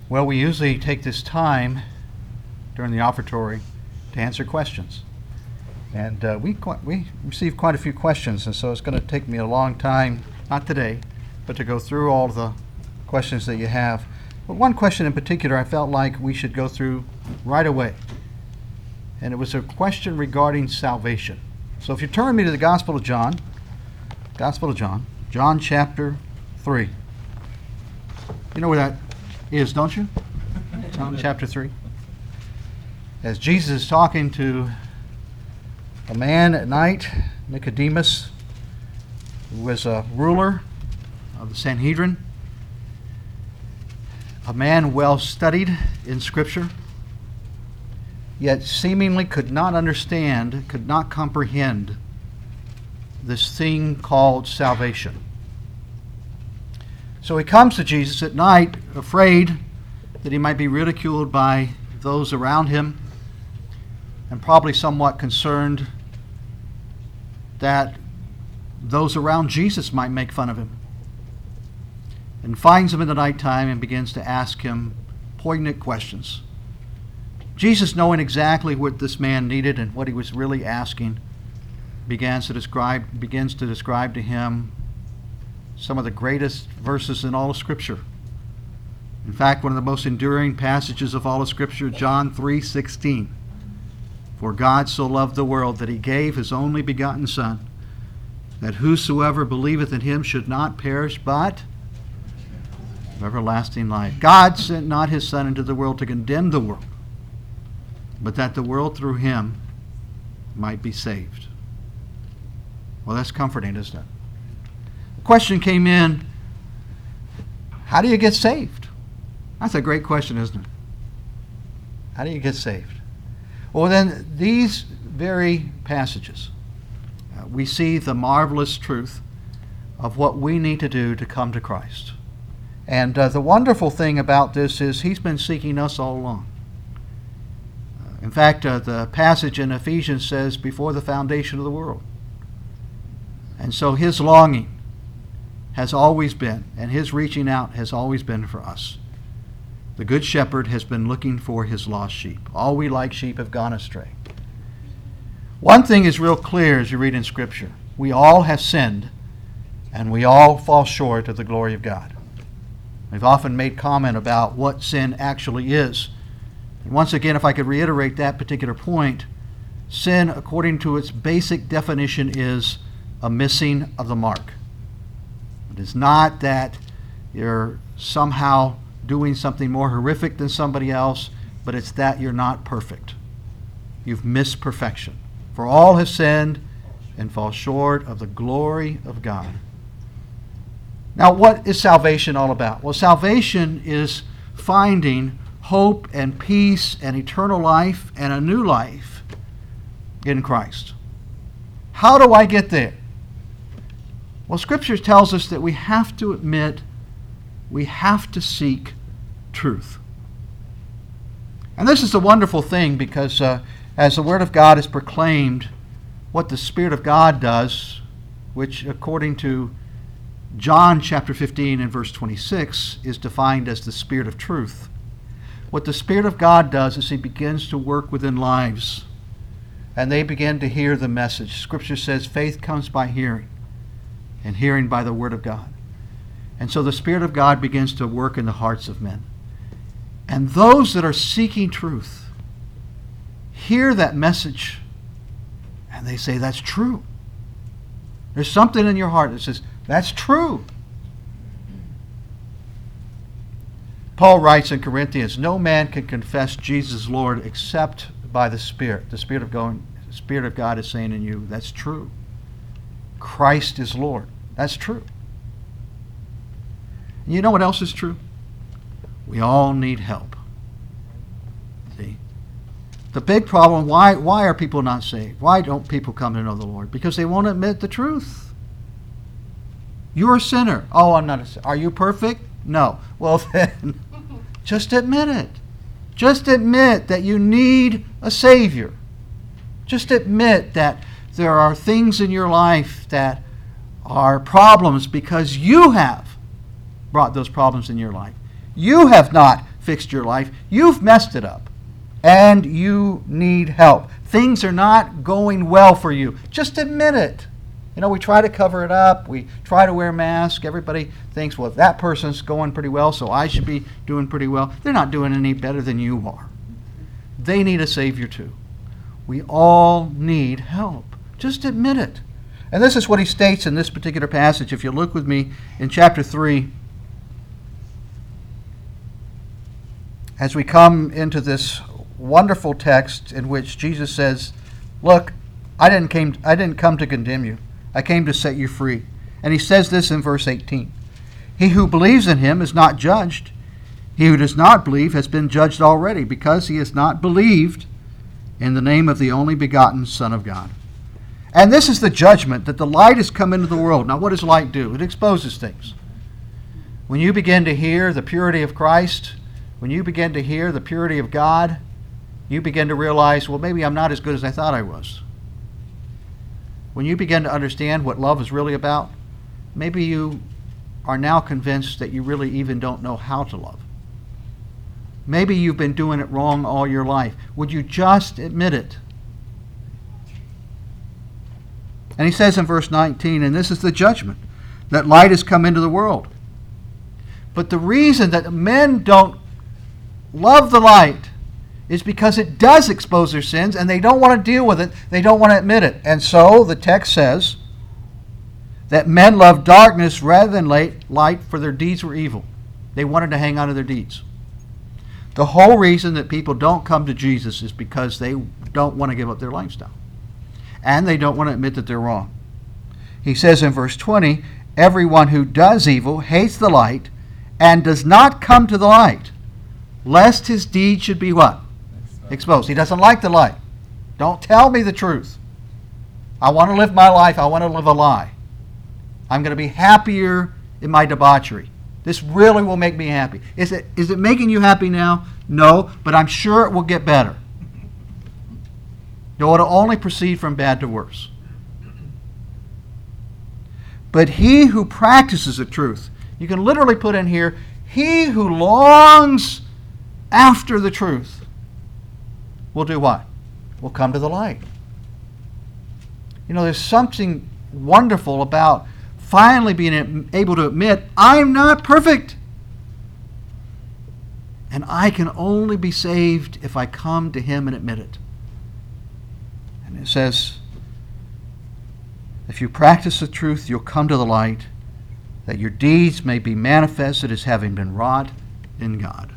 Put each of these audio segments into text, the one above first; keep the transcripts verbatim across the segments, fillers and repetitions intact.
Well, we usually take this time during the offertory to answer questions. And uh, we qu- we received quite a few questions, and so it's going to take me a long time, not today, but to go through all the questions that you have. But one question in particular I felt like we should go through right away. And it was a question regarding salvation. So if you turn me to the Gospel of John, Gospel of John, John chapter three. You know where that is, don't you? John chapter three. As Jesus is talking to a man at night, Nicodemus, who was a ruler of the Sanhedrin, a man well studied in Scripture, yet seemingly could not understand, could not comprehend this thing called salvation. So he comes to Jesus at night, afraid that he might be ridiculed by those around him, and probably somewhat concerned that those around Jesus might make fun of him. And finds him in the nighttime and begins to ask him poignant questions. Jesus, knowing exactly what this man needed and what he was really asking, begins to describe begins to describe to him some of the greatest verses in all of Scripture. In fact, one of the most enduring passages of all of Scripture, John three sixteen. For God so loved the world that he gave his only begotten Son, that whosoever believeth in him should not perish, but have everlasting life. God sent not his Son into the world to condemn the world, but that the world through him might be saved. Well, that's comforting, isn't it? The question came in, how do you get saved? That's a great question, isn't it? How do you get saved? Well, then, these very passages, uh, we see the marvelous truth of what we need to do to come to Christ. And uh, the wonderful thing about this is he's been seeking us all along. Uh, in fact, uh, the passage in Ephesians says, before the foundation of the world. And so his longing has always been, and his reaching out has always been for us. The Good Shepherd has been looking for his lost sheep. All we like sheep have gone astray. One thing is real clear as you read in Scripture. We all have sinned, and we all fall short of the glory of God. We've often made comment about what sin actually is. And once again, if I could reiterate that particular point, sin, according to its basic definition, is a missing of the mark. It is not that you're somehow doing something more horrific than somebody else, but it's that you're not perfect. You've missed perfection. For all have sinned and fall short of the glory of God. Now, what is salvation all about? Well, salvation is finding hope and peace and eternal life and a new life in Christ. How do I get there? Well, Scripture tells us that we have to admit, we have to seek truth. And this is a wonderful thing because uh, as the Word of God is proclaimed, what the Spirit of God does, which according to John chapter fifteen and verse twenty-six is defined as the Spirit of truth. What the Spirit of God does is he begins to work within lives, and they begin to hear the message. Scripture says faith comes by hearing, and hearing by the Word of God. And so the Spirit of God begins to work in the hearts of men. And those that are seeking truth hear that message, and they say, that's true. There's something in your heart that says, that's true. Paul writes in Corinthians, no man can confess Jesus Lord except by the Spirit. The Spirit of God, the Spirit of God is saying in you, that's true. Christ is Lord. That's true. And you know what else is true? We all need help. See? The big problem, why, why are people not saved? Why don't people come to know the Lord? Because they won't admit the truth. You're a sinner. Oh, I'm not a sinner. Are you perfect? No. Well, then, just admit it. Just admit that you need a Savior. Just admit that there are things in your life that are problems because you have brought those problems in your life. You have not fixed your life. You've messed it up. And you need help. Things are not going well for you. Just admit it. You know, we try to cover it up. We try to wear masks. Everybody thinks, well, that person's going pretty well, so I should be doing pretty well. They're not doing any better than you are. They need a Savior too. We all need help. Just admit it. And this is what he states in this particular passage. If you look with me in chapter three, as we come into this wonderful text in which Jesus says, look, I didn't came I didn't come to condemn you. I came to set you free. And he says this in verse eighteen. He who believes in him is not judged. He who does not believe has been judged already, because he has not believed in the name of the only begotten Son of God. And this is the judgment, that the light has come into the world. Now what does light do? It exposes things. When you begin to hear the purity of Christ, when you begin to hear the purity of God, you begin to realize, well, maybe I'm not as good as I thought I was. When you begin to understand what love is really about, maybe you are now convinced that you really even don't know how to love. Maybe you've been doing it wrong all your life. Would you just admit it? And he says in verse nineteen, and this is the judgment, that light has come into the world. But the reason that men don't love the light is because it does expose their sins, and they don't want to deal with it. They don't want to admit it. And so the text says that men love darkness rather than light, for their deeds were evil. They wanted to hang on to their deeds. The whole reason that people don't come to Jesus is because they don't want to give up their lifestyle. And they don't want to admit that they're wrong. He says in verse twenty, everyone who does evil hates the light and does not come to the light, lest his deed should be what? Exposed. He doesn't like the light. Don't tell me the truth. I want to live my life. I want to live a lie. I'm going to be happier in my debauchery. This really will make me happy. Is it, is it making you happy now? No, but I'm sure it will get better. No, it'll only proceed from bad to worse. But he who practices the truth, you can literally put in here, he who longs after the truth will do what? Will come to the light. You know, there's something wonderful about finally being able to admit, I'm not perfect. And I can only be saved if I come to him and admit it. And it says, if you practice the truth, you'll come to the light, that your deeds may be manifested as having been wrought in God.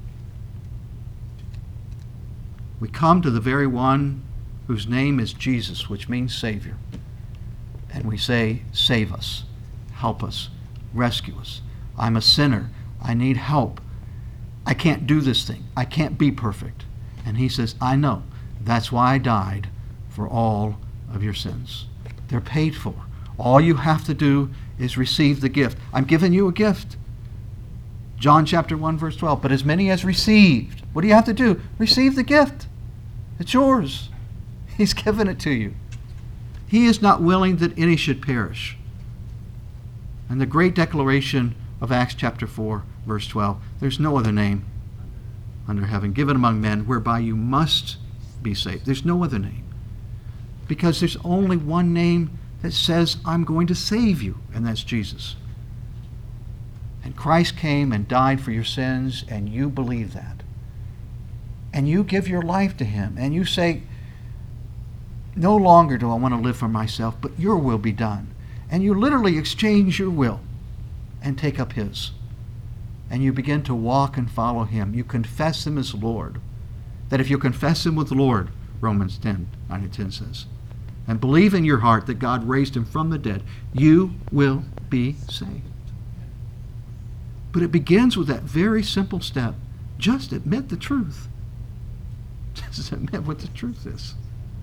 We come to the very one whose name is Jesus, which means Savior. And we say, save us, help us, rescue us. I'm a sinner. I need help. I can't do this thing. I can't be perfect. And he says, I know. That's why I died, for all of your sins. They're paid for. All you have to do is receive the gift. I'm giving you a gift. John chapter one, verse twelve. But as many as received, what do you have to do? Receive the gift. It's yours. He's given it to you. He is not willing that any should perish. And the great declaration of Acts chapter four, verse twelve, there's no other name under heaven given among men whereby you must be saved. There's no other name. Because there's only one name that says, I'm going to save you, and that's Jesus. And Christ came and died for your sins, and you believe that. And you give your life to him, and you say, no longer do I want to live for myself, but your will be done. And you literally exchange your will and take up his. And you begin to walk and follow him. You confess him as Lord. That if you confess him with the Lord, Romans ten, nine and ten says, and believe in your heart that God raised him from the dead, you will be saved. But it begins with that very simple step. Just admit the truth. Just admit what the truth is.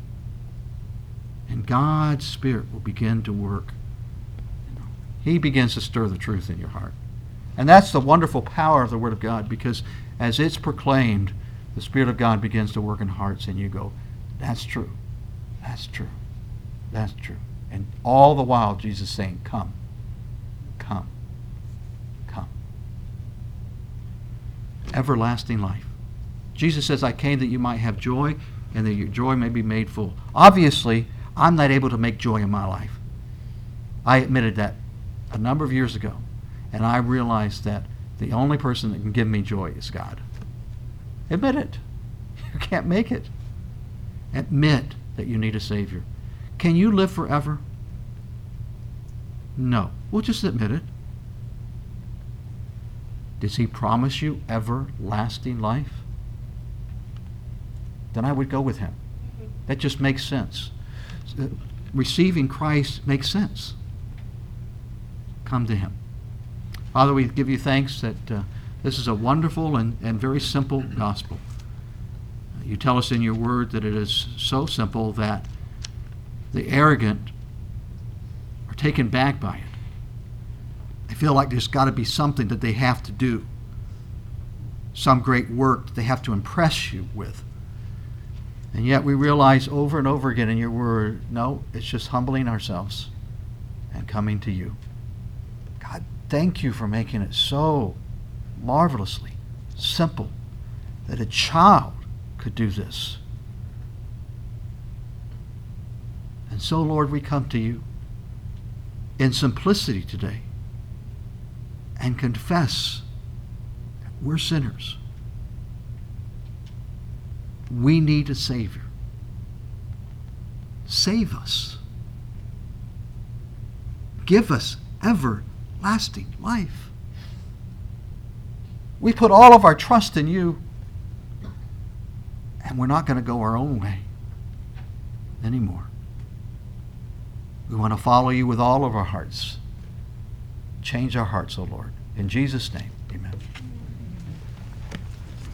And God's Spirit will begin to work. He begins to stir the truth in your heart. And that's the wonderful power of the Word of God, because as it's proclaimed, the Spirit of God begins to work in hearts, and you go, that's true. That's true. That's true. And all the while, Jesus is saying, come, come, come. everlasting life. Jesus says, I came that you might have joy and that your joy may be made full. Obviously, I'm not able to make joy in my life. I admitted that a number of years ago, and I realized that the only person that can give me joy is God. Admit it. You can't make it. Admit that you need a Savior. Can you live forever? No. Well, just admit it. Does he promise you everlasting life? Then I would go with him. That just makes sense. Receiving Christ makes sense. Come to him. Father, we give you thanks that uh, this is a wonderful and, and very simple gospel. You tell us in your word that it is so simple that the arrogant are taken back by it. They feel like there's got to be something that they have to do, some great work that they have to impress you with. And yet we realize over and over again in your word, no, it's just humbling ourselves and coming to you. God, thank you for making it so marvelously simple that a child could do this. And so, Lord, we come to you in simplicity today and confess that we're sinners. We need a Savior. Save us. Give us everlasting life. We put all of our trust in you, and we're not going to go our own way anymore. We want to follow you with all of our hearts. Change our hearts, O Lord. In Jesus' name, amen.